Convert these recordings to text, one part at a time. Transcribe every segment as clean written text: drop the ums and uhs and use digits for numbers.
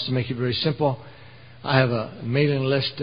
just to make it very simple. I have a mailing list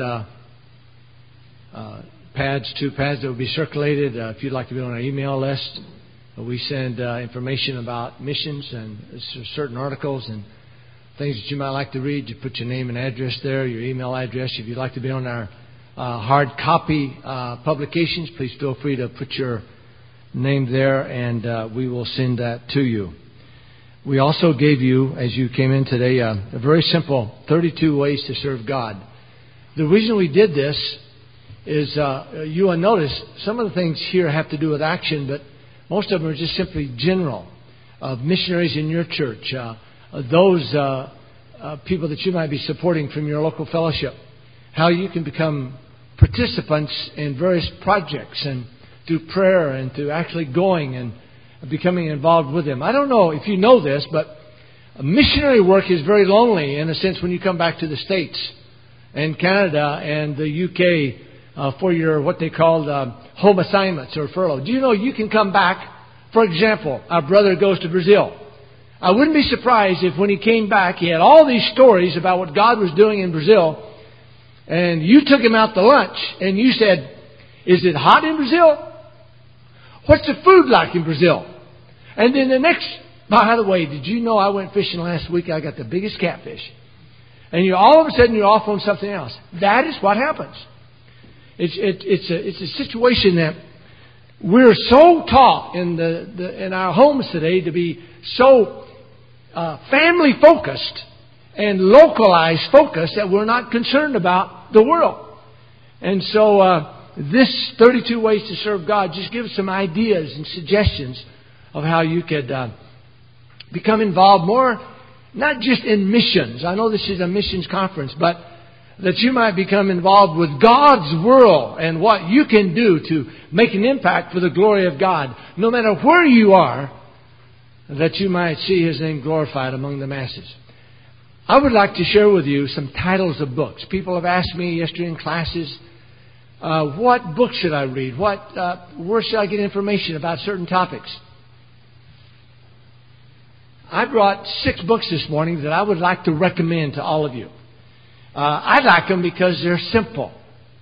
pads, 2 pads that will be circulated. If you'd like to be on our email list, we send information about missions and certain articles and things that you might like to read. You put your name and address there, your email address. If you'd like to be on our hard copy publications, please feel free to put your name there, and we will send that to you. We also gave you, as you came in today, a very simple 32 ways to serve God. The reason we did this is you will notice some of the things here have to do with action, but most of them are just simply general, of missionaries in your church, those people that you might be supporting from your local fellowship, how you can become participants in various projects and through prayer and through actually going and becoming involved with them. I don't know if you know this, but missionary work is very lonely in a sense when you come back to the States and Canada and the UK for your what they call home assignments or furlough. Do you know you can come back? For example, our brother goes to Brazil. I wouldn't be surprised if when he came back he had all these stories about what God was doing in Brazil, and you took him out to lunch and you said, "Is it hot in Brazil? What's the food like in Brazil?" And then the next, by the way, did you know I went fishing last week? I got the biggest catfish. And all of a sudden you're off on something else. That is what happens. It's a situation that we're so taught in our homes today to be so family focused and localized focused that we're not concerned about the world. And so this 32 ways to serve God just gives some ideas and suggestions of how you could become involved more, not just in missions. I know this is a missions conference, but that you might become involved with God's world and what you can do to make an impact for the glory of God, no matter where you are, that you might see His name glorified among the masses. I would like to share with you some titles of books. People have asked me yesterday in classes, what book should I read? Where should I get information about certain topics? I brought 6 books this morning that I would like to recommend to all of you. I like them because they're simple.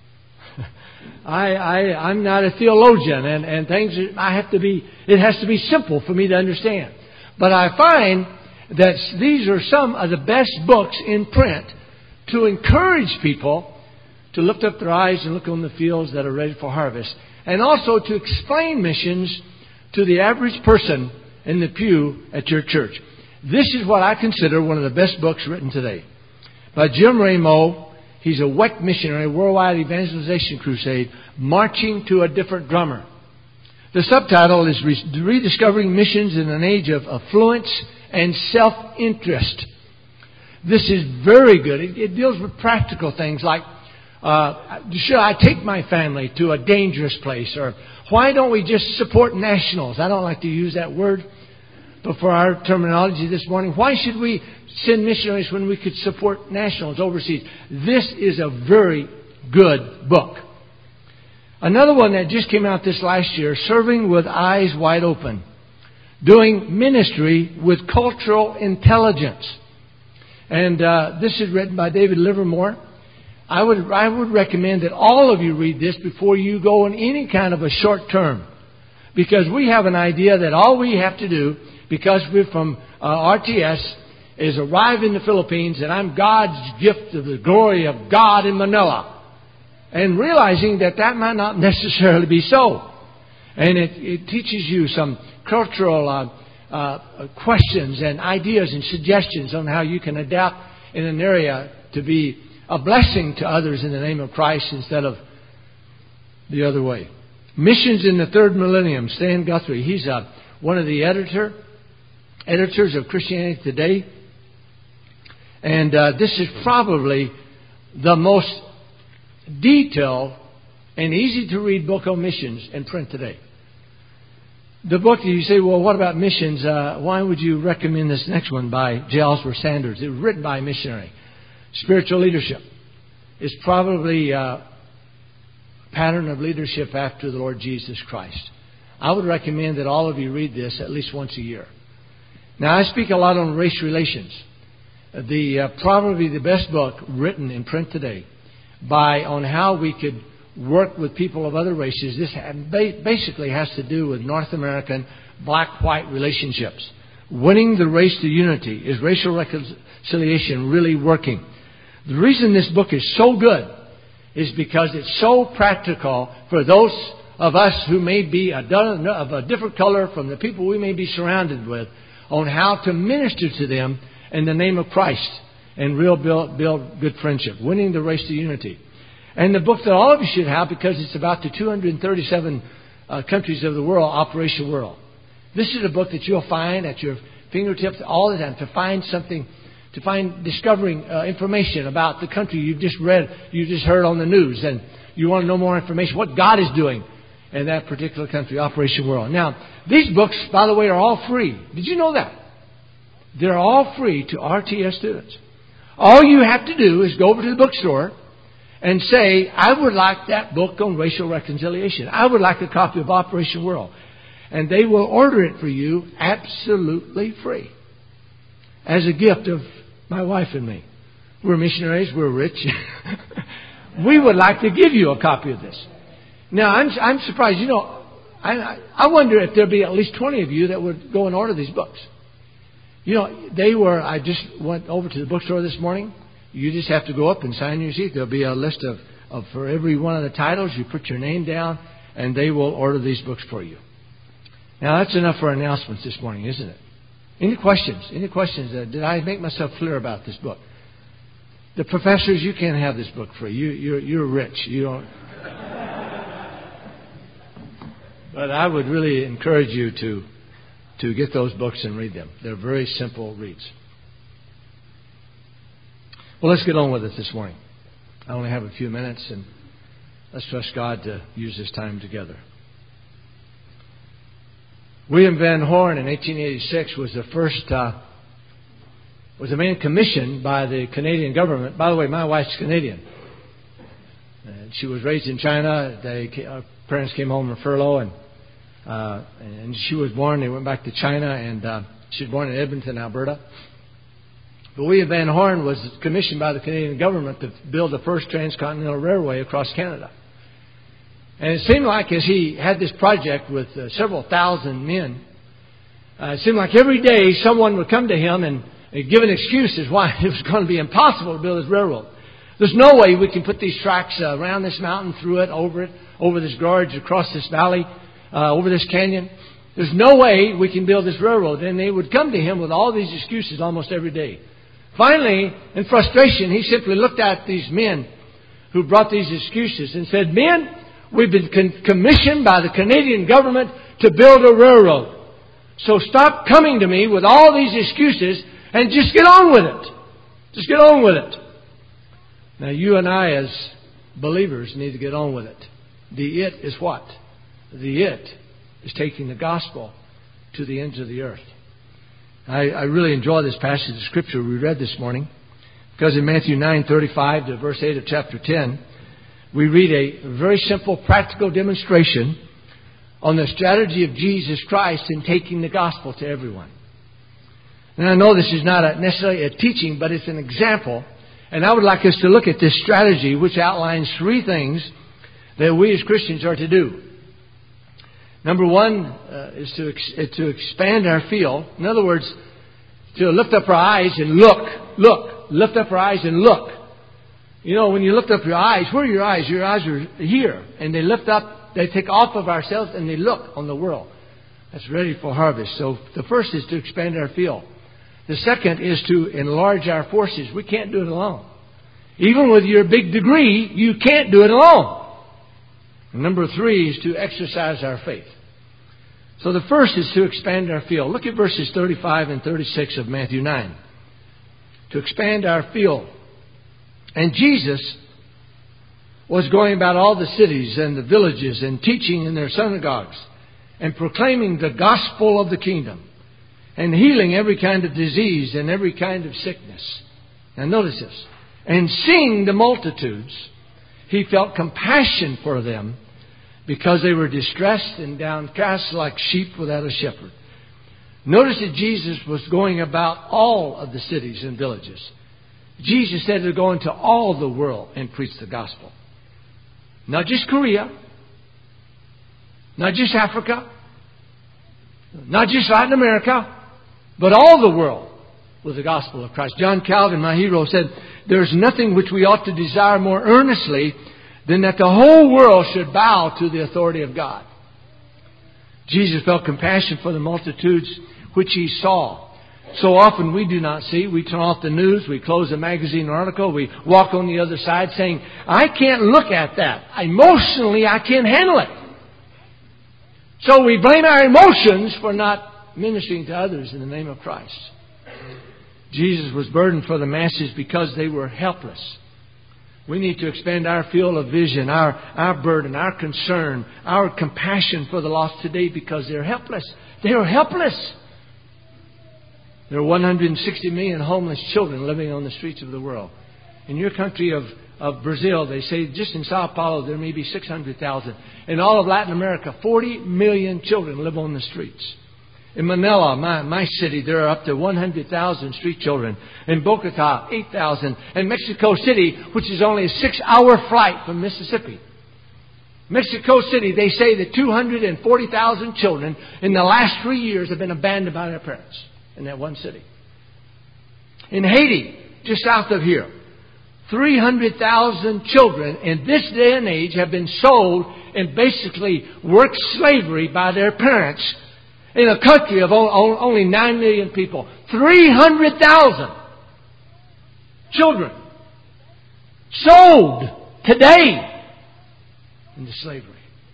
I'm not a theologian, and things it has to be simple for me to understand. But I find that these are some of the best books in print to encourage people to lift up their eyes and look on the fields that are ready for harvest, and also to explain missions to the average person in the pew at your church. This is what I consider one of the best books written today. By Jim Ramo. He's a WEC missionary, Worldwide Evangelization Crusade, marching to a different drummer. The subtitle is Rediscovering Missions in an Age of Affluence and Self-Interest. This is very good. It deals with practical things like, should I take my family to a dangerous place? Or why don't we just support nationals? I don't like to use that word, but for our terminology this morning, why should we send missionaries when we could support nationals overseas? This is a very good book. Another one that just came out this last year, Serving with Eyes Wide Open. Doing Ministry with Cultural Intelligence. And this is written by David Livermore. I would recommend that all of you read this before you go on any kind of a short term. Because we have an idea that all we have to do, because we're from RTS, is arrive in the Philippines and I'm God's gift to the glory of God in Manila. And realizing that might not necessarily be so. And it teaches you some cultural questions and ideas and suggestions on how you can adapt in an area to be a blessing to others in the name of Christ instead of the other way. Missions in the Third Millennium, Stan Guthrie. He's one of the editors of Christianity Today. And this is probably the most detailed and easy to read book on missions in print today. The book, you say, well, what about missions? Why would you recommend this next one by J. Osbert Sanders? It was written by a missionary. Spiritual Leadership is probably a pattern of leadership after the Lord Jesus Christ. I would recommend that all of you read this at least once a year. Now, I speak a lot on race relations. probably the best book written in print today on how we could work with people of other races. This basically has to do with North American black-white relationships. Winning the race to unity. Is racial reconciliation really working? The reason this book is so good is because it's so practical for those of us who may be of a different color from the people we may be surrounded with, on how to minister to them in the name of Christ and build good friendship. Winning the race to unity. And the book that all of you should have, because it's about the 237 countries of the world, Operation World. This is a book that you'll find at your fingertips all the time to find something, discovering information about the country you've just read, you just heard on the news, and you want to know more information, what God is doing in that particular country, Operation World. Now, these books, by the way, are all free. Did you know that? They're all free to RTS students. All you have to do is go over to the bookstore and say, I would like that book on racial reconciliation. I would like a copy of Operation World. And they will order it for you absolutely free. As a gift of my wife and me. We're missionaries. We're rich. We would like to give you a copy of this. Now, I'm surprised. I wonder if there'll be at least 20 of you that would go and order these books. I just went over to the bookstore this morning. You just have to go up and sign your receipt. There'll be a list of for every one of the titles. You put your name down, and they will order these books for you. Now, that's enough for announcements this morning, isn't it? Any questions? Any questions? Did I make myself clear about this book? The professors, you can't have this book free. You're rich. You don't. But I would really encourage you to get those books and read them. They're very simple reads. Well, let's get on with it this morning. I only have a few minutes, and let's trust God to use this time together. William Van Horn in 1886 was the man commissioned by the Canadian government. By the way, my wife's Canadian. She was raised in China. Our parents came home on furlough, and she was born. They went back to China, and she was born in Edmonton, Alberta. But William Van Horn was commissioned by the Canadian government to build the first transcontinental railway across Canada. And it seemed like as he had this project with several thousand men, it seemed like every day someone would come to him and give an excuse as why it was going to be impossible to build this railroad. There's no way we can put these tracks around this mountain, through it, over this gorge, across this valley, over this canyon. There's no way we can build this railroad. And they would come to him with all these excuses almost every day. Finally, in frustration, he simply looked at these men who brought these excuses and said, "Men, we've been commissioned by the Canadian government to build a railroad. So stop coming to me with all these excuses and just get on with it. Just get on with it." Now, you and I as believers need to get on with it. The it is what? The it is taking the gospel to the ends of the earth. I really enjoy this passage of Scripture we read this morning, because in Matthew 9:35 to verse 8 of chapter 10, we read a very simple, practical demonstration on the strategy of Jesus Christ in taking the gospel to everyone. And I know this is not necessarily a teaching, but it's an example. And I would like us to look at this strategy, which outlines three things that we as Christians are to do. Number one is to expand our field. In other words, to lift up our eyes and look. Lift up our eyes and look. You know, when you lift up your eyes, where are your eyes? Your eyes are here. And they lift up, they take off of ourselves and they look on the world that's ready for harvest. So the first is to expand our field. The second is to enlarge our forces. We can't do it alone. Even with your big degree, you can't do it alone. And number three is to exercise our faith. So the first is to expand our field. Look at verses 35 and 36 of Matthew 9. To expand our field. And Jesus was going about all the cities and the villages and teaching in their synagogues and proclaiming the gospel of the kingdom and healing every kind of disease and every kind of sickness. Now notice this. And seeing the multitudes, he felt compassion for them because they were distressed and downcast like sheep without a shepherd. Notice that Jesus was going about all of the cities and villages. Jesus said to go into all the world and preach the gospel. Not just Korea, not just Africa, not just Latin America, but all the world with the gospel of Christ. John Calvin, my hero, said, "There is nothing which we ought to desire more earnestly than that the whole world should bow to the authority of God." Jesus felt compassion for the multitudes which He saw. So often we do not see. We turn off the news. We close a magazine article. We walk on the other side saying, "I can't look at that. Emotionally, I can't handle it." So we blame our emotions for not ministering to others in the name of Christ. Jesus was burdened for the masses because they were helpless. We need to expand our field of vision, our burden, our concern, our compassion for the lost today because they're helpless. They are helpless. There are 160 million homeless children living on the streets of the world. In your country of Brazil, they say just in Sao Paulo there may be 600,000. In all of Latin America, 40 million children live on the streets. In Manila, my city, there are up to 100,000 street children. In Bogota, 8,000. In Mexico City, which is only a 6-hour flight from Mississippi. Mexico City, they say that 240,000 children in the last 3 years have been abandoned by their parents in that one city. In Haiti, just south of here, 300,000 children in this day and age have been sold and basically work slavery by their parents in a country of only 9 million people. 300,000 children sold today into slavery.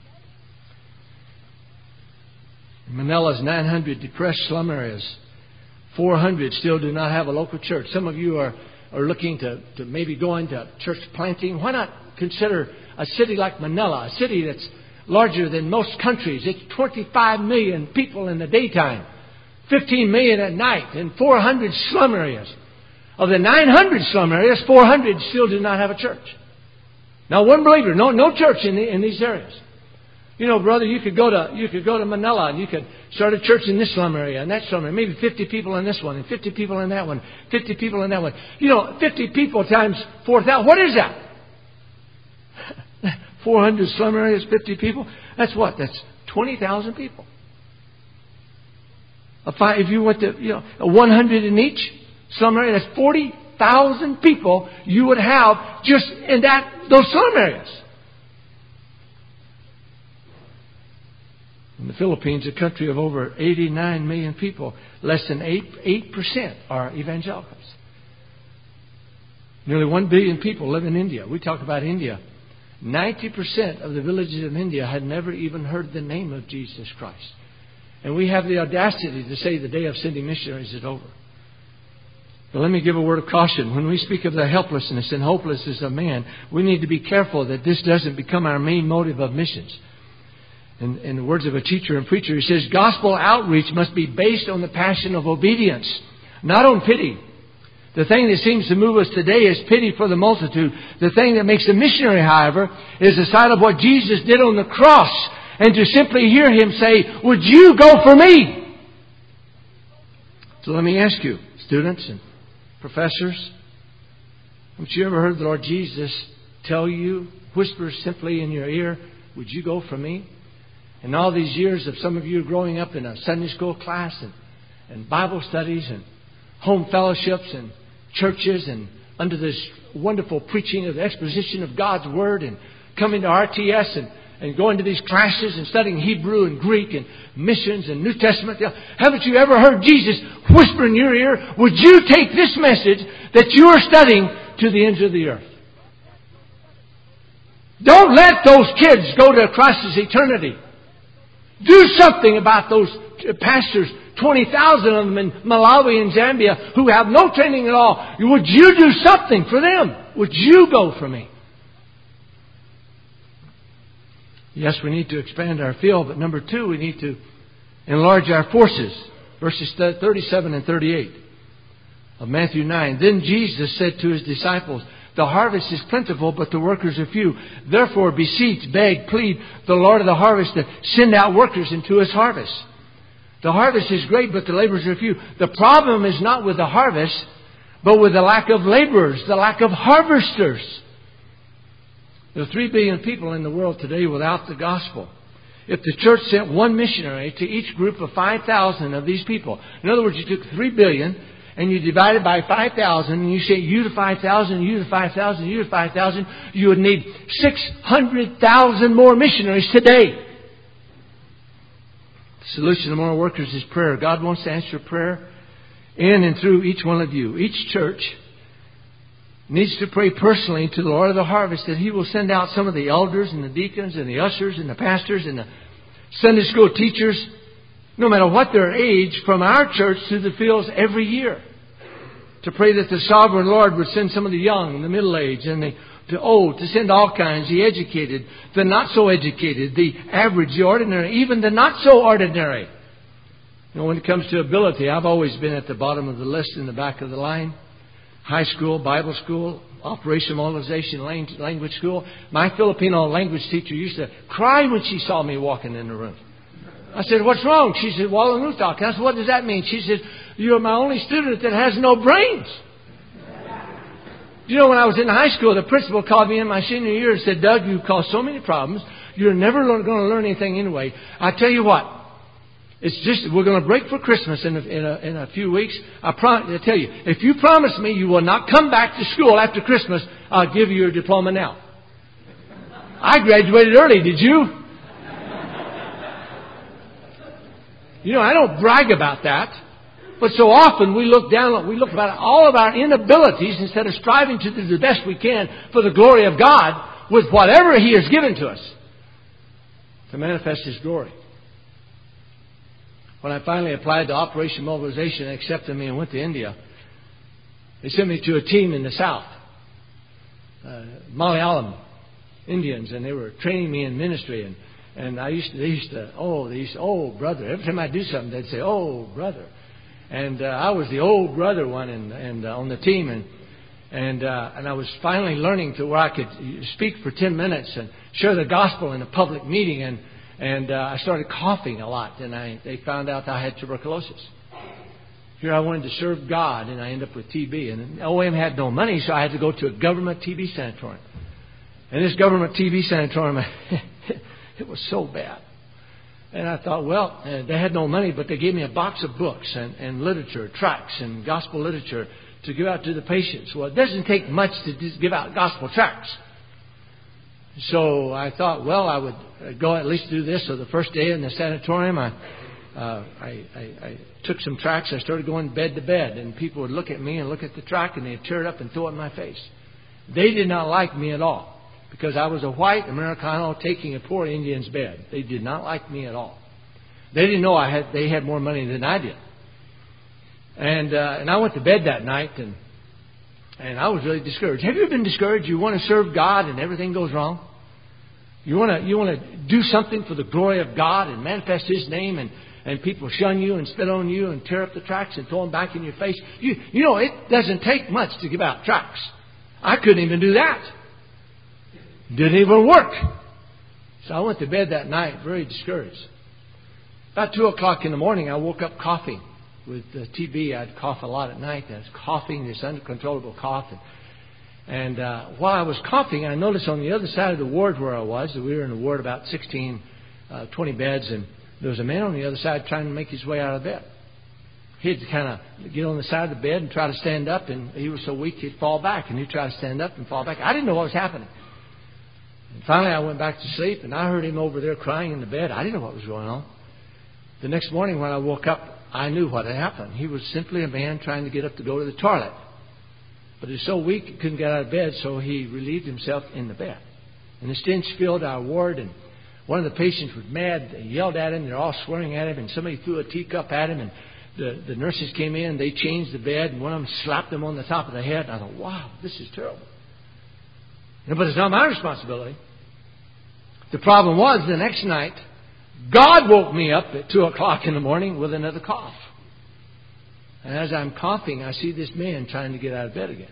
In Manila's 900 depressed slum areas, 400 still do not have a local church. Some of you are looking to maybe go into church planting. Why not consider a city like Manila, a city that's larger than most countries? It's 25 million people in the daytime, 15 million at night, and 400 slum areas. Of the 900 slum areas, 400 still do not have a church. Now, one believer, no church in these areas. You know, brother, you could go to Manila and you could start a church in this slum area and that slum area. Maybe 50 people in this one and 50 people in that one, 50 people in that one. You know, 50 people times 4,000. What is that? 400 slum areas, 50 people. That's what? That's 20,000 people. If you went to 100 in each slum area, that's 40,000 people you would have just in those slum areas. In the Philippines, a country of over 89 million people, less than 8% are evangelicals. Nearly 1 billion people live in India. We talk about India. 90% of the villages in India had never even heard the name of Jesus Christ. And we have the audacity to say the day of sending missionaries is over. But let me give a word of caution. When we speak of the helplessness and hopelessness of man, we need to be careful that this doesn't become our main motive of missions. In the words of a teacher and preacher, he says, gospel outreach must be based on the passion of obedience, not on pity. The thing that seems to move us today is pity for the multitude. The thing that makes a missionary, however, is the sight of what Jesus did on the cross and to simply hear Him say, "Would you go for me?" So let me ask you, students and professors, haven't you ever heard the Lord Jesus tell you, whisper simply in your ear, "Would you go for me?" In all these years of some of you growing up in a Sunday school class and Bible studies and home fellowships and churches and under this wonderful preaching of the exposition of God's Word and coming to RTS and going to these classes and studying Hebrew and Greek and missions and New Testament. Haven't you ever heard Jesus whisper in your ear, "Would you take this message that you are studying to the ends of the earth?" Don't let those kids go to Christ's eternity. Do something about those pastors, 20,000 of them in Malawi and Zambia, who have no training at all. Would you do something for them? Would you go for me? Yes, we need to expand our field, but number two, we need to enlarge our forces. Verses 37 and 38 of Matthew 9. Then Jesus said to His disciples, "The harvest is plentiful, but the workers are few. Therefore beseech, beg, plead the Lord of the harvest to send out workers into His harvest." The harvest is great, but the laborers are few. The problem is not with the harvest, but with the lack of laborers, the lack of harvesters. There are 3 billion people in the world today without the gospel. If the church sent one missionary to each group of 5,000 of these people, in other words, you took 3 billion and you divided by 5,000 and you say you to 5,000, you to 5,000, you to 5,000, you would need 600,000 more missionaries today. The solution to more workers is prayer. God wants to answer prayer in and through each one of you. Each church needs to pray personally to the Lord of the harvest that He will send out some of the elders and the deacons and the ushers and the pastors and the Sunday school teachers, no matter what their age, from our church to the fields every year. To pray that the sovereign Lord would send some of the young, the middle-aged, and the old, to send all kinds, the educated, the not-so-educated, the average, the ordinary, even the not-so-ordinary. You know, when it comes to ability, I've always been at the bottom of the list in the back of the line. High school, Bible school, Operation Mobilization Language School. My Filipino language teacher used to cry when she saw me walking in the room. I said, "What's wrong?" She said, "Walanutaq." I said, "What does that mean?" She said, "You're my only student that has no brains." You know, when I was in high school, the principal called me in my senior year and said, "Doug, you've caused so many problems. You're never going to learn anything anyway. I tell you what, it's just we're going to break for Christmas in a few weeks. I tell you, if you promise me you will not come back to school after Christmas, I'll give you your diploma now." I graduated early. Did you? You know, I don't brag about that. But so often we look at all of our inabilities instead of striving to do the best we can for the glory of God with whatever He has given to us to manifest His glory. When I finally applied to Operation Mobilization, they accepted me and went to India. They sent me to a team in the south, Malayalam Indians, and they were training me in ministry. And they used to, "Oh, brother." Every time I do something, they'd say, "Oh, brother." And I was the old brother one and on the team. And I was finally learning to where I could speak for 10 minutes and share the gospel in a public meeting. And I started coughing a lot. And they found out I had tuberculosis. Here I wanted to serve God, and I ended up with TB. And OM had no money, so I had to go to a government TB sanatorium. And this government TB sanatorium, it was so bad. And I thought, well, they had no money, but they gave me a box of books and literature, tracts and gospel literature to give out to the patients. Well, it doesn't take much to just give out gospel tracts. So I thought, well, I would go at least do this. So the first day in the sanatorium, I took some tracts. I started going bed to bed, and people would look at me and look at the tract, and they'd tear it up and throw it in my face. They did not like me at all, because I was a white Americano taking a poor Indian's bed. They did not like me at all. They didn't know they had more money than I did. And I went to bed that night, and I was really discouraged. Have you ever been discouraged? You want to serve God and everything goes wrong? You want to do something for the glory of God and manifest His name, and people shun you and spit on you and tear up the tracts and throw them back in your face. You know, it doesn't take much to give out tracts. I couldn't even do that. Didn't even work. So I went to bed that night very discouraged. About 2 o'clock in the morning, I woke up coughing. With TB, I'd cough a lot at night. I was coughing, this uncontrollable cough. And while I was coughing, I noticed on the other side of the ward where I was, we were in a ward about 20 beds, and there was a man on the other side trying to make his way out of bed. He'd kind of get on the side of the bed and try to stand up, and he was so weak he'd fall back, and he'd try to stand up and fall back. I didn't know what was happening. And finally, I went back to sleep, and I heard him over there crying in the bed. I didn't know what was going on. The next morning when I woke up, I knew what had happened. He was simply a man trying to get up to go to the toilet. But he was so weak he couldn't get out of bed, so he relieved himself in the bed. And the stench filled our ward, and one of the patients was mad. They yelled at him. They're all swearing at him, and somebody threw a teacup at him, and the nurses came in. They changed the bed, and one of them slapped him on the top of the head. And I thought, wow, this is terrible. But it's not my responsibility. The problem was the next night, God woke me up at 2 o'clock in the morning with another cough. And as I'm coughing, I see this man trying to get out of bed again.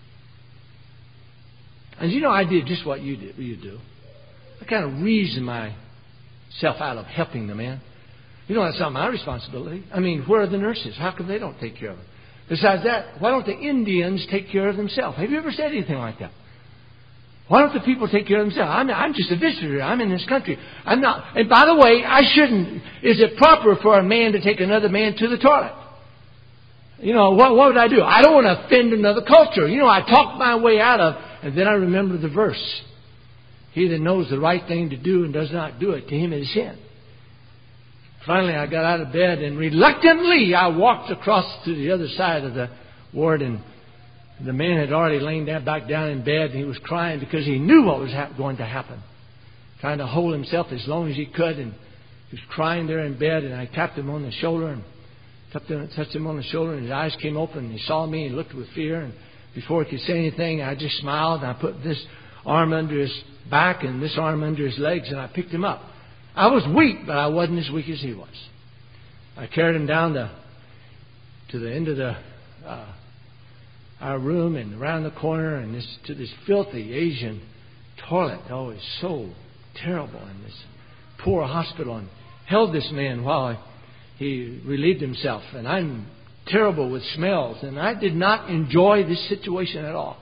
And you know, I did just what you do. I kind of reasoned myself out of helping the man. You know, that's not my responsibility. I mean, where are the nurses? How come they don't take care of them? Besides that, why don't the Indians take care of themselves? Have you ever said anything like that? Why don't the people take care of themselves? I'm just a visitor. I'm in this country. I'm not. And by the way, I shouldn't. Is it proper for a man to take another man to the toilet? You know, what would I do? I don't want to offend another culture. You know, I talk my way out of, and then I remember the verse. He that knows the right thing to do and does not do it, to him it is sin. Finally, I got out of bed and reluctantly I walked across to the other side of the ward, and the man had already lain back down in bed, and he was crying because he knew what was going to happen. Trying to hold himself as long as he could, and he was crying there in bed, and I tapped him on the shoulder and touched him on the shoulder, and his eyes came open, and he saw me and looked with fear, and before he could say anything, I just smiled, and I put this arm under his back and this arm under his legs, and I picked him up. I was weak, but I wasn't as weak as he was. I carried him down to the end of our room and around the corner and to this filthy Asian toilet. Oh, it's so terrible in this poor hospital, and held this man while he relieved himself. And I'm terrible with smells, and I did not enjoy this situation at all.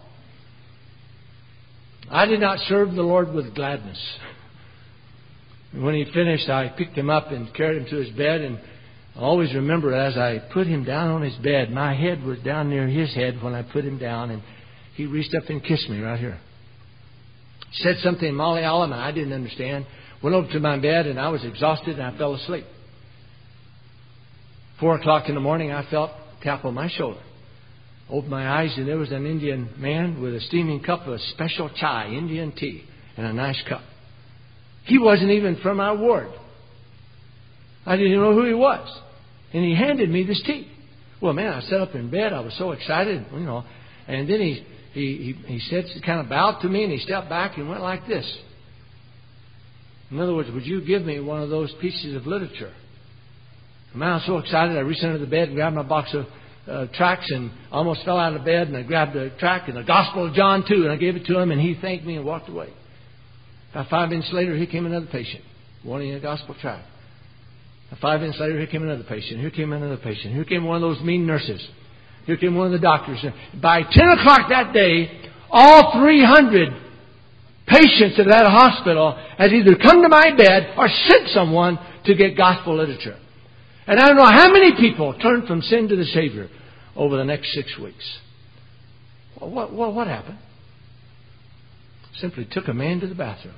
I did not serve the Lord with gladness. When he finished, I picked him up and carried him to his bed, and I always remember as I put him down on his bed, my head was down near his head when I put him down, and he reached up and kissed me right here. Said something in Malayalam, and I didn't understand. Went over to my bed, and I was exhausted, and I fell asleep. 4 o'clock in the morning, I felt a tap on my shoulder. Opened my eyes, and there was an Indian man with a steaming cup of special chai, Indian tea, and a nice cup. He wasn't even from our ward. I didn't even know who he was. And he handed me this tea. Well, man, I sat up in bed. I was so excited, you know. And then he said, kind of bowed to me, and he stepped back and went like this. In other words, would you give me one of those pieces of literature? Man, I was so excited. I reached under the bed and grabbed my box of tracts and almost fell out of bed. And I grabbed the tract and the Gospel of John too, and I gave it to him, and he thanked me and walked away. About 5 minutes later, here came another patient wanting a gospel tract. 5 minutes later, here came another patient. Here came another patient. Here came one of those mean nurses. Here came one of the doctors. By 10 o'clock that day, all 300 patients of that hospital had either come to my bed or sent someone to get gospel literature. And I don't know how many people turned from sin to the Savior over the next 6 weeks. What happened? Simply took a man to the bathroom.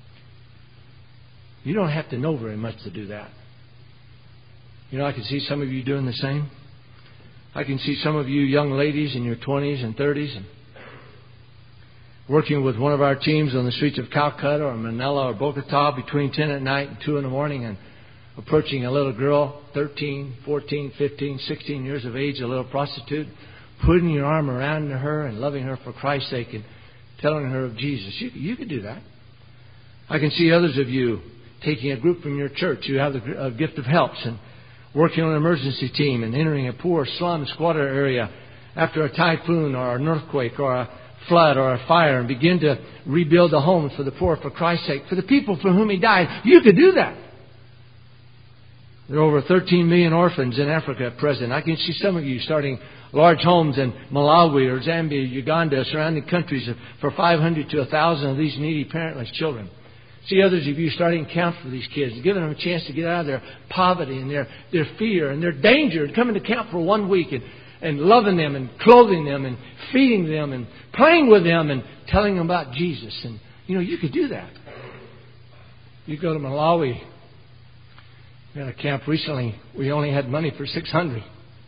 You don't have to know very much to do that. You know, I can see some of you doing the same. I can see some of you young ladies in your 20s and 30s and working with one of our teams on the streets of Calcutta or Manila or Bogota between 10 at night and 2 in the morning, and approaching a little girl, 13, 14, 15, 16 years of age, a little prostitute, putting your arm around her and loving her for Christ's sake and telling her of Jesus. You could do that. I can see others of you taking a group from your church. You have the gift of helps and working on an emergency team and entering a poor slum squatter area after a typhoon or an earthquake or a flood or a fire and begin to rebuild the homes for the poor for Christ's sake, for the people for whom He died. You could do that. There are over 13 million orphans in Africa at present. I can see some of you starting large homes in Malawi or Zambia, Uganda, surrounding countries for 500 to 1,000 of these needy parentless children. See others of you starting camps for these kids, giving them a chance to get out of their poverty and their fear and their danger, and coming to camp for 1 week and loving them and clothing them and feeding them and playing with them and telling them about Jesus. And, you know, you could do that. You go to Malawi. We had a camp recently. We only had money for 600.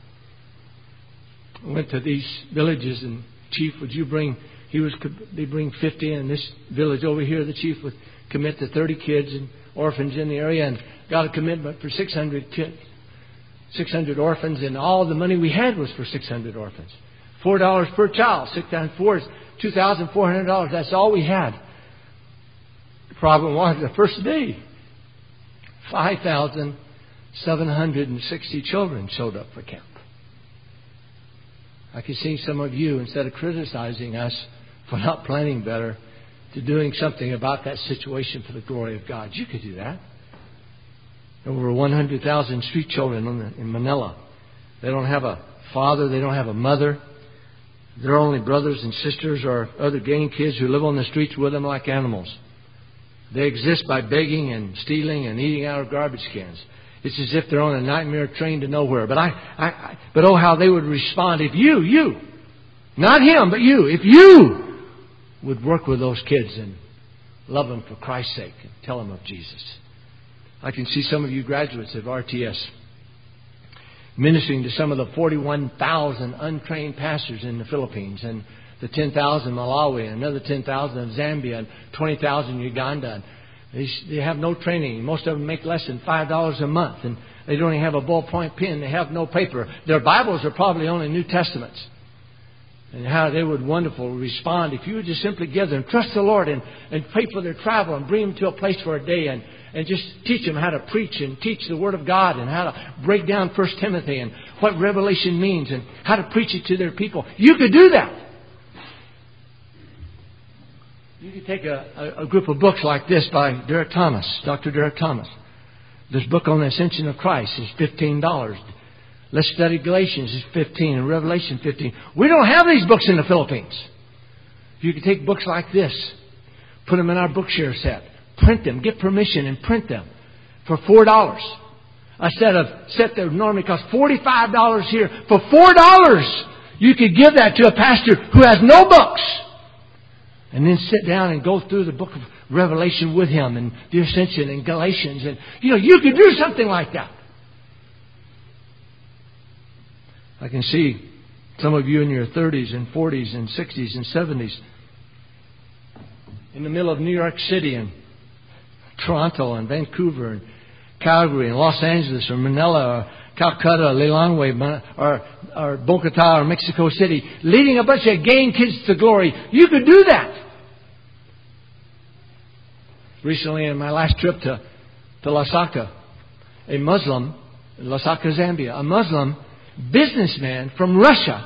We went to these villages, and Chief, would you bring? They bring 50 in this village over here. The chief would commit to 30 kids and orphans in the area, and got a commitment for 600 kids, 600 orphans, and all the money we had was for 600 orphans. $4 per child. 6 times 4 is $2,400. That's all we had. The problem was the first day, 5,760 children showed up for camp. I can see some of you, instead of criticizing us for not planning better, to doing something about that situation for the glory of God. You could do that. Over 100,000 street children in Manila. They don't have a father. They don't have a mother. Their only brothers and sisters are other gang kids who live on the streets with them like animals. They exist by begging and stealing and eating out of garbage cans. It's as if they're on a nightmare train to nowhere. But oh, how they would respond if you, not him, but you, if you would work with those kids and love them for Christ's sake and tell them of Jesus. I can see some of you graduates of RTS ministering to some of the 41,000 untrained pastors in the Philippines, and the 10,000 in Malawi, and another 10,000 in Zambia, and 20,000 in Uganda. And they have no training. Most of them make less than $5 a month, and they don't even have a ballpoint pen. They have no paper. Their Bibles are probably only New Testaments. And how they would wonderfully respond if you would just simply give them, trust the Lord, and pay for their travel, and bring them to a place for a day, and just teach them how to preach and teach the Word of God, and how to break down 1 Timothy and what Revelation means, and how to preach it to their people. You could do that. You could take a group of books like this by Derek Thomas, Dr. Derek Thomas. This book on the Ascension of Christ is $15. Let's Study Galatians is $15 and Revelation $15. We don't have these books in the Philippines. You could take books like this, put them in our Bookshare set, print them, get permission and print them for $4. A set that normally costs $45 here. For $4, you could give that to a pastor who has no books. And then sit down and go through the book of Revelation with him, and the Ascension and Galatians. And, you could do something like that. I can see some of you in your 30s and 40s and 60s and 70s in the middle of New York City and Toronto and Vancouver and Calgary and Los Angeles or Manila or Calcutta or Lilongwe or Bogota or Mexico City, leading a bunch of gang kids to glory. You could do that. Recently, in my last trip to Lasaka, a Muslim, Lasaka, Zambia, a Muslim businessman from Russia.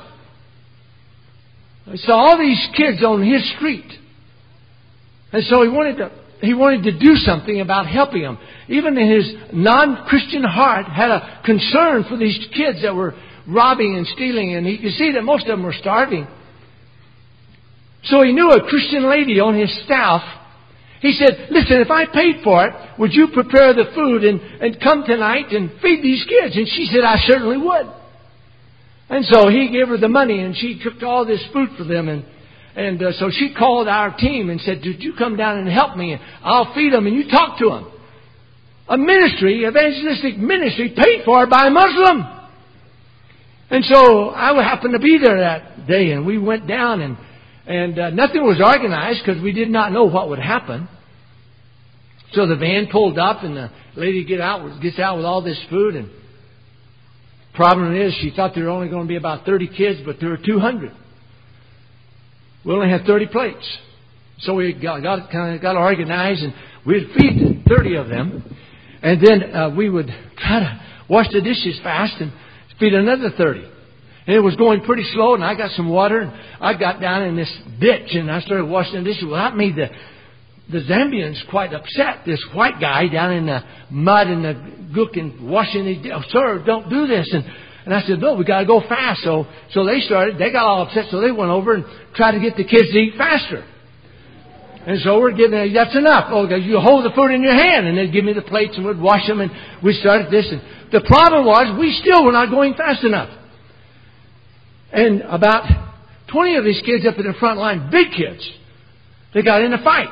I saw all these kids on his street. And so he wanted to do something about helping them. Even in his non-Christian heart had a concern for these kids that were robbing and stealing. And he could see that most of them were starving. So he knew a Christian lady on his staff. He said, listen, if I paid for it, would you prepare the food and come tonight and feed these kids? And she said, I certainly would. And so he gave her the money, and she cooked all this food for them. And so she called our team and said, "Did you come down and help me? I'll feed them, and you talk to them." A ministry, evangelistic ministry, paid for by a Muslim. And so I happened to be there that day, and we went down, and nothing was organized because we did not know what would happen. So the van pulled up, and the lady gets out with all this food, and problem is, she thought there were only going to be about 30 kids, but there were 200. We only had 30 plates. So we got organized, and we'd feed 30 of them. And then we would try to wash the dishes fast and feed another 30. And it was going pretty slow, and I got some water, and I got down in this ditch, and I started washing the dishes. Well, that made the Zambians quite upset. This white guy down in the mud and the gook and washing these dishes. "Oh, sir, don't do this." And I said, "No, we got to go fast." So they got all upset, so they went over and tried to get the kids to eat faster. And so we're giving, "That's enough. Oh, you hold the food in your hand." And they'd give me the plates, and we'd wash them, and we started this. And the problem was, we still were not going fast enough. And about 20 of these kids up in the front line, big kids, they got in a fight.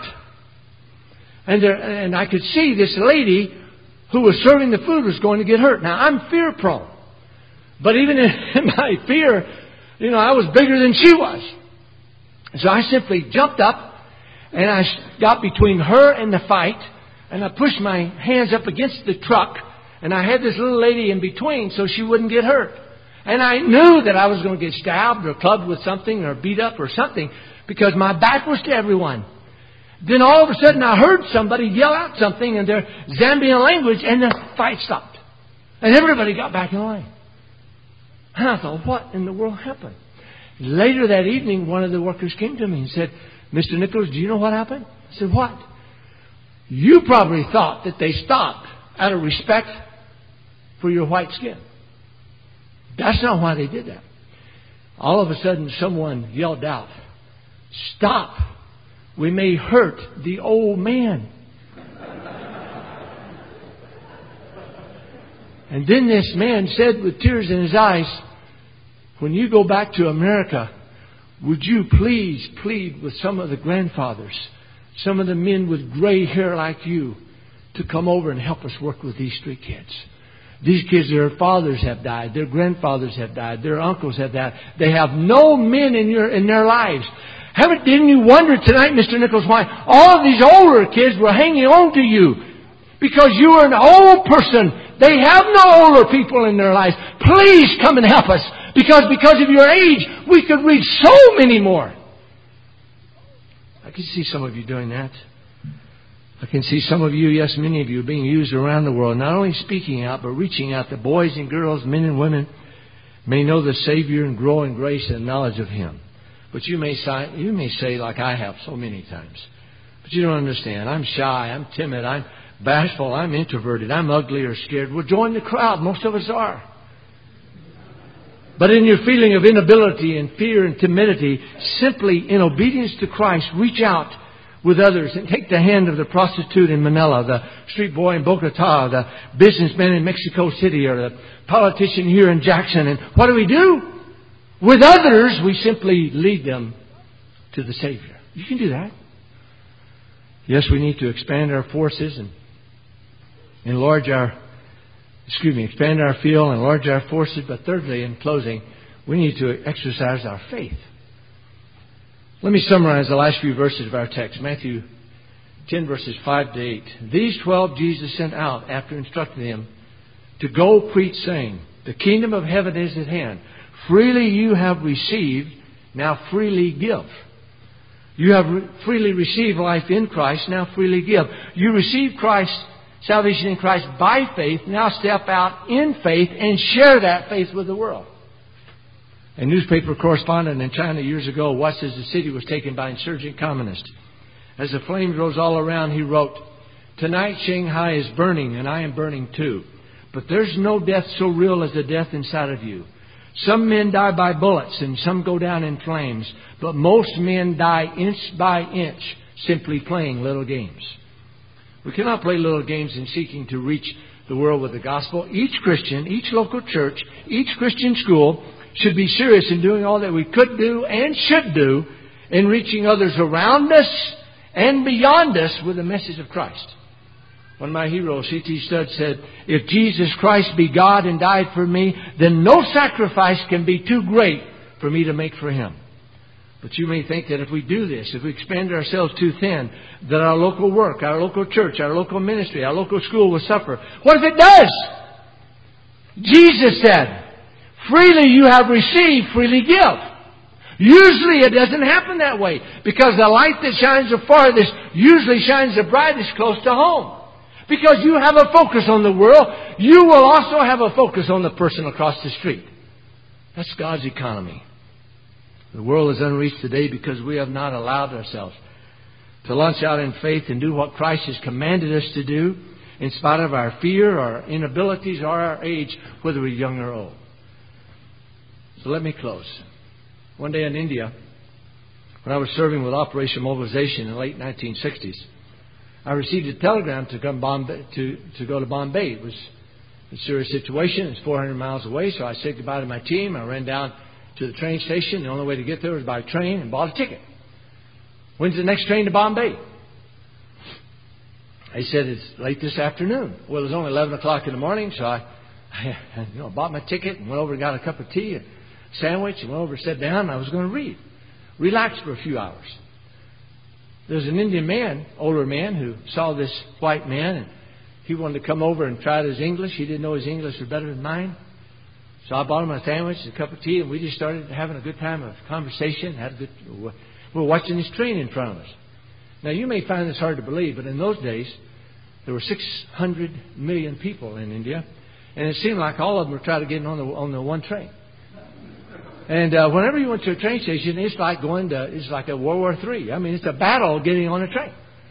And I could see this lady who was serving the food was going to get hurt. Now, I'm fear prone. But even in my fear, I was bigger than she was. So I simply jumped up, and I got between her and the fight, and I pushed my hands up against the truck, and I had this little lady in between so she wouldn't get hurt. And I knew that I was going to get stabbed or clubbed with something or beat up or something because my back was to everyone. Then all of a sudden I heard somebody yell out something in their Zambian language, and the fight stopped. And everybody got back in line. And I thought, what in the world happened? Later that evening, one of the workers came to me and said, "Mr. Nichols, do you know what happened?" I said, "What?" "You probably thought that they stopped out of respect for your white skin. That's not why they did that. All of a sudden, someone yelled out, "Stop! We may hurt the old man." And then this man said with tears in his eyes, "When you go back to America, would you please plead with some of the grandfathers, some of the men with gray hair like you, to come over and help us work with these street kids? These kids, their fathers have died, their grandfathers have died, their uncles have died. They have no men in their lives. Didn't you wonder tonight, Mr. Nichols, why all of these older kids were hanging on to you? Because you were an old person. They have no older people in their lives. Please come and help us. Because of your age, we could reach so many more." I can see some of you doing that. I can see some of you, yes, many of you, being used around the world, not only speaking out, but reaching out that boys and girls, men and women, may know the Savior and grow in grace and knowledge of Him. But you may say, like I have so many times, "But you don't understand. I'm shy. I'm timid. I'm bashful. I'm introverted. I'm ugly or scared." Well, join the crowd. Most of us are. But in your feeling of inability and fear and timidity, simply in obedience to Christ, reach out with others and take the hand of the prostitute in Manila, the street boy in Bogota, the businessman in Mexico City, or the politician here in Jackson. And what do? With others, we simply lead them to the Savior. You can do that. Yes, we need to expand our forces and expand our field and enlarge our forces. But thirdly, in closing, we need to exercise our faith. Let me summarize the last few verses of our text. Matthew 10, verses 5 to 8. "These 12 Jesus sent out after instructing them to go preach, saying, 'The kingdom of heaven is at hand. Freely you have received, now freely give.'" You have freely received life in Christ, now freely give. You receive Christ, salvation in Christ by faith, now step out in faith and share that faith with the world. A newspaper correspondent in China years ago watched as the city was taken by insurgent communists. As the flames rose all around, he wrote, "Tonight Shanghai is burning and I am burning too. But there's no death so real as the death inside of you. Some men die by bullets and some go down in flames. But most men die inch by inch simply playing little games." We cannot play little games in seeking to reach the world with the gospel. Each Christian, each local church, each Christian school should be serious in doing all that we could do and should do in reaching others around us and beyond us with the message of Christ. One of my heroes, C.T. Studd, said, "If Jesus Christ be God and died for me, then no sacrifice can be too great for me to make for Him." But you may think that if we do this, if we expand ourselves too thin, that our local work, our local church, our local ministry, our local school will suffer. What if it does? Jesus said, "Freely you have received, freely give." Usually it doesn't happen that way, because the light that shines the farthest usually shines the brightest close to home. Because you have a focus on the world, you will also have a focus on the person across the street. That's God's economy. The world is unreached today because we have not allowed ourselves to launch out in faith and do what Christ has commanded us to do, in spite of our fear, our inabilities, or our age, whether we're young or old. So let me close. One day in India, when I was serving with Operation Mobilization in the late 1960s, I received a telegram to go to Bombay. It was a serious situation. It's 400 miles away, so I said goodbye to my team. I ran down to the train station. The only way to get there was by train, and bought a ticket. When's the next train to Bombay? They said it's late this afternoon. Well, it was only 11 o'clock in the morning, so I bought my ticket and went over and got a cup of tea and a sandwich and went over and sat down, and I was going to relax for a few hours. There's an Indian man, older man, who saw this white man, and he wanted to come over and try his English. He didn't know his English was better than mine. So I bought him a sandwich and a cup of tea, and we just started having a good time of conversation. We were watching this train in front of us. Now, you may find this hard to believe, but in those days, there were 600 million people in India, and it seemed like all of them were trying to get on the one train. And whenever you went to a train station, it's like a World War III. I mean, it's a battle getting on a train.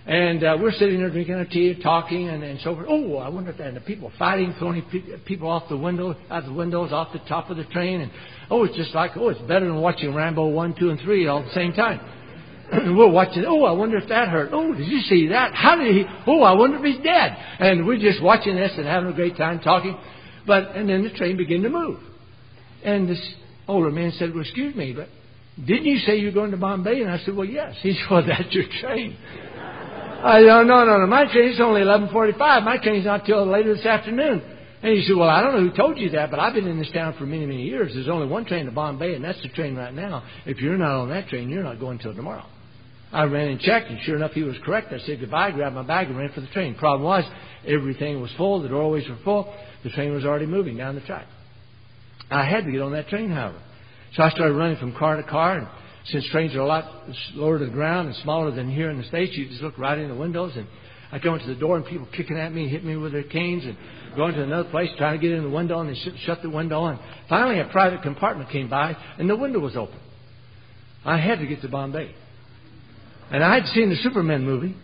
And we're sitting there drinking our tea, talking, and so forth. Oh, I wonder if that. And the people fighting, throwing people off the windows, off the top of the train. And it's just like, it's better than watching Rambo 1, 2, and 3 all at the same time. And we're watching. I wonder if that hurt. Did you see that? How did he? I wonder if he's dead. And we're just watching this and having a great time talking. And then the train began to move. And this older man said, well, excuse me, but didn't you say you're going to Bombay? And I said, well, yes. He said, well, that's your train. I said, no. My train's only 11:45. My train's not till later this afternoon. And he said, well, I don't know who told you that, but I've been in this town for many, many years. There's only one train to Bombay, and that's the train right now. If you're not on that train, you're not going till tomorrow. I ran and checked, and sure enough, he was correct. I said goodbye, grabbed my bag, and ran for the train. Problem was, everything was full. The doorways were full. The train was already moving down the track. I had to get on that train, however. So I started running from car to car, and since trains are a lot lower to the ground and smaller than here in the States, you just look right in the windows, and I go into the door, and people kicking at me, hitting me with their canes, and going to another place, trying to get in the window, and they shut the window. And finally, a private compartment came by, and the window was open. I had to get to Bombay. And I had seen the Superman movie.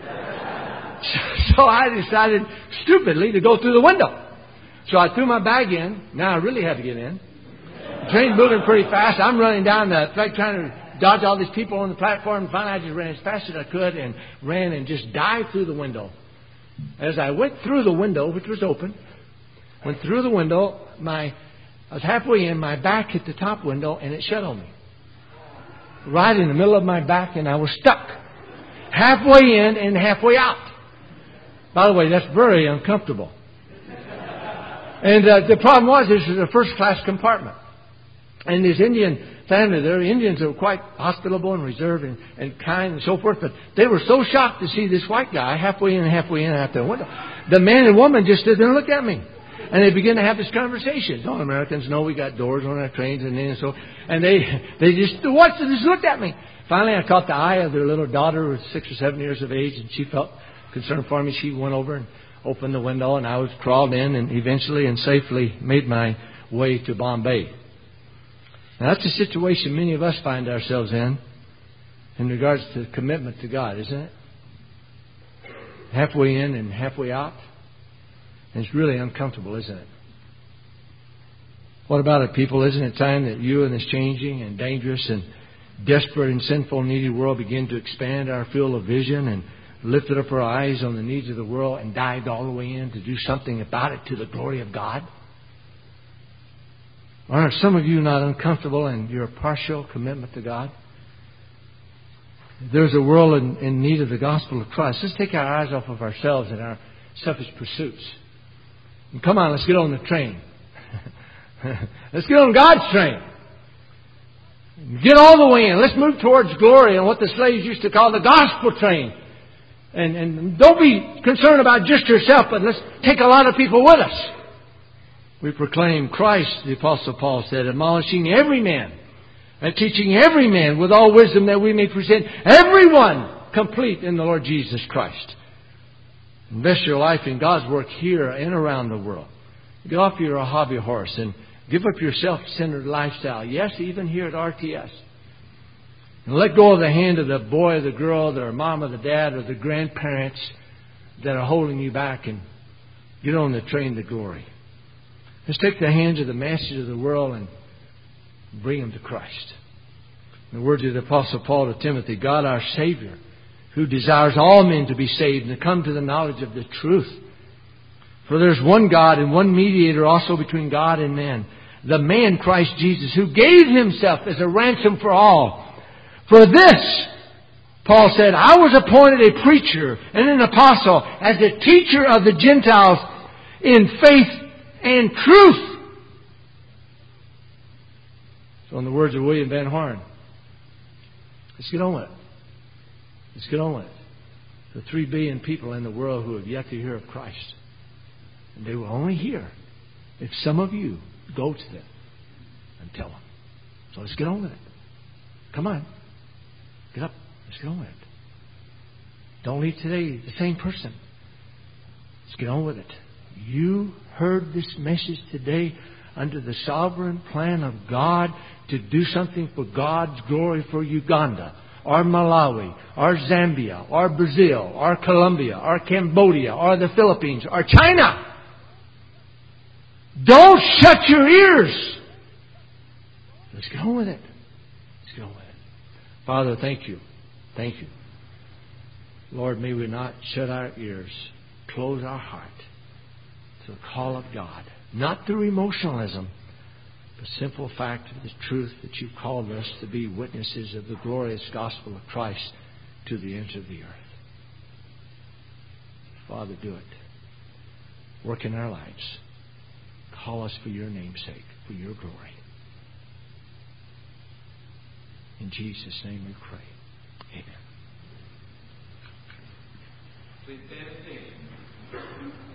So I decided, stupidly, to go through the window. So I threw my bag in. Now I really had to get in. The train's moving pretty fast. I'm running down the track trying to dodge all these people on the platform. And finally, I just ran as fast as I could and ran and just dived through the window. As I went through the window, which was open, went through the window, I was halfway in, my back hit the top window, and it shut on me. Right in the middle of my back, and I was stuck. Halfway in and halfway out. By the way, that's very uncomfortable. And the problem was, this was a first-class compartment. And this Indian family, there were Indians that were quite hospitable and reserved and kind and so forth, but they were so shocked to see this white guy halfway in and halfway in out the window. The man and woman just stood there and looked at me. And they began to have this conversation. All Americans know we got doors on our trains and they just looked at me. Finally, I caught the eye of their little daughter who was 6 or 7 years of age, and she felt concerned for me. She went over and opened the window, and I was crawled in and eventually and safely made my way to Bombay. Now, that's a situation many of us find ourselves in regards to commitment to God, isn't it? Halfway in and halfway out. And it's really uncomfortable, isn't it? What about it, people? Isn't it time that you in this changing and dangerous and desperate and sinful and needy world begin to expand our field of vision and lifted up our eyes on the needs of the world and dived all the way in to do something about it to the glory of God? Aren't some of you not uncomfortable in your partial commitment to God? There's a world in need of the gospel of Christ. Let's take our eyes off of ourselves and our selfish pursuits. And come on, let's get on the train. Let's get on God's train. Get all the way in. Let's move towards glory and what the slaves used to call the gospel train. And don't be concerned about just yourself, but let's take a lot of people with us. We proclaim Christ, the Apostle Paul said, admonishing every man and teaching every man with all wisdom that we may present everyone complete in the Lord Jesus Christ. Invest your life in God's work here and around the world. Get off your hobby horse and give up your self-centered lifestyle. Yes, even here at RTS. And let go of the hand of the boy or the girl, their mom or the dad or the grandparents that are holding you back and get on the train to glory. Let's take the hands of the masters of the world and bring them to Christ. In the words of the Apostle Paul to Timothy, God our Savior, who desires all men to be saved and to come to the knowledge of the truth. For there's one God and one mediator also between God and men, the man Christ Jesus, who gave Himself as a ransom for all. For this, Paul said, I was appointed a preacher and an apostle as a teacher of the Gentiles in faith and truth. So in the words of William Van Horn, let's get on with it. Let's get on with it. The 3 billion people in the world who have yet to hear of Christ. And they will only hear if some of you go to them and tell them. So let's get on with it. Come on. Get up. Let's get on with it. Don't leave today the same person. Let's get on with it. You heard this message today under the sovereign plan of God to do something for God's glory for Uganda, or Malawi, or Zambia, or Brazil, or Colombia, or Cambodia, or the Philippines, or China. Don't shut your ears. Let's go with it. Let's go with it. Father, thank you. Thank you. Lord, may we not shut our ears, close our heart to the call of God. Not through emotionalism, but simple fact of the truth that you've called us to be witnesses of the glorious gospel of Christ to the ends of the earth. Father, do it. Work in our lives. Call us for your name's sake, for your glory. In Jesus' name we pray. Amen. Please stand and sing.